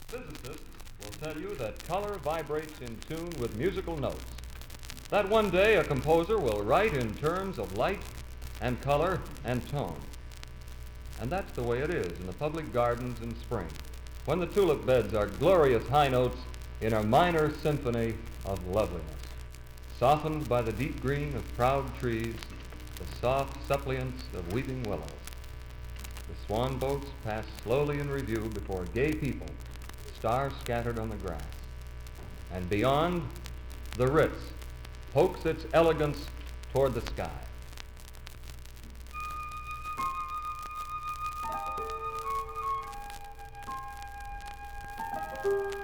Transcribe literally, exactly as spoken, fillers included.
Physicists will tell you that color vibrates in tune with musical notes. That one day a composer will write in terms of light and color and tone. And that's the way it is in the public gardens in spring, when the tulip beds are glorious high notes in a minor symphony of loveliness, softened by the deep green of proud trees, the soft suppliance of weeping willows. The swan boats pass slowly in review before gay people, stars scattered on the grass. And beyond, the Ritz pokes its elegance toward the sky. Thank you.